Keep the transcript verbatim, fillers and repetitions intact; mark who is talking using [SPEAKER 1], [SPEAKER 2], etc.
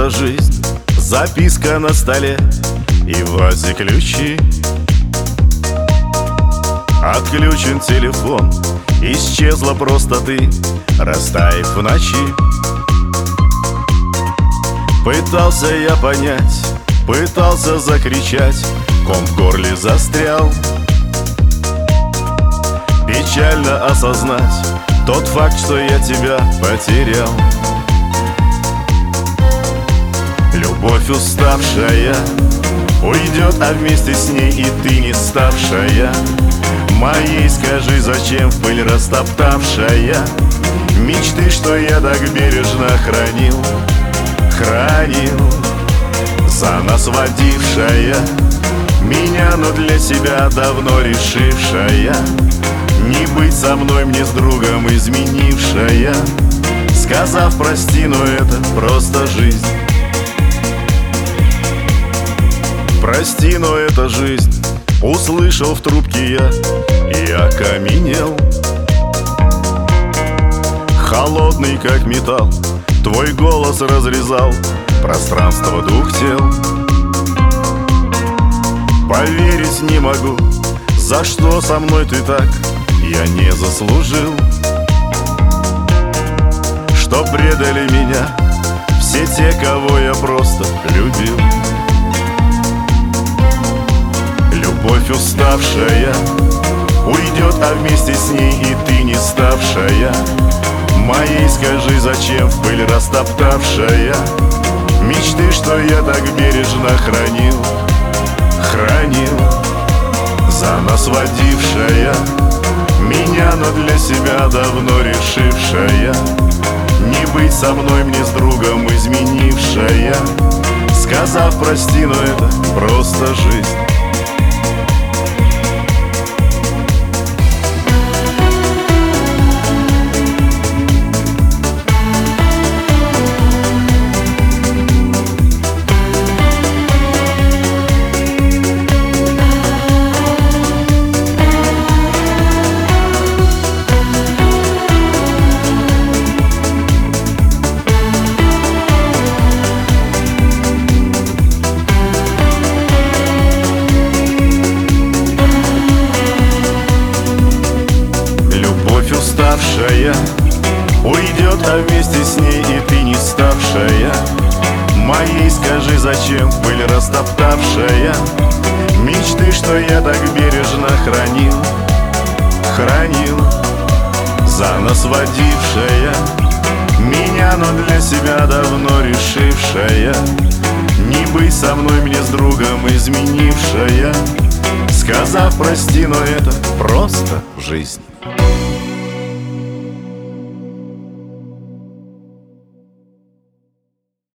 [SPEAKER 1] это жизнь. Записка на столе и в вазе ключи. Отключен телефон, исчезла просто ты, растаяв в ночи. Пытался я понять, пытался закричать, ком в горле застрял. Печально осознать тот факт, что я тебя потерял. Любовь уставшая уйдет, а вместе с ней и ты не ставшая моей. Скажи, зачем в пыль растоптавшая мечты, что я так бережно хранил, хранил. За нас водившая меня, но для себя давно решившая не быть со мной мне с другом изменившая, сказав прости, но это просто жизнь. Прости, но это жизнь. Услышал в трубке я и окаменел. Холодный как металл твой голос разрезал пространство двух тел. Поверить не могу, за что со мной ты так, я не заслужил. Что предали меня все те, кого я просто любил. Любовь уставшая уйдет, а вместе с ней и ты не ставшая моей. Скажи, зачем в пыль растоптавшая мечты, что я так бережно хранил, хранил. За нас водившая меня, но для себя давно решившая не быть со мной мне с другом изменившая, сказав прости, но это просто жизнь. Уставшая уйдет, а вместе с ней и ты не ставшая моей. Скажи, зачем в пыль растоптавшая мечты, что я так бережно хранил, хранил. За нас водившая меня, но для себя давно решившая не быть со мной мне с другом изменившая, сказав прости, но это просто жизнь.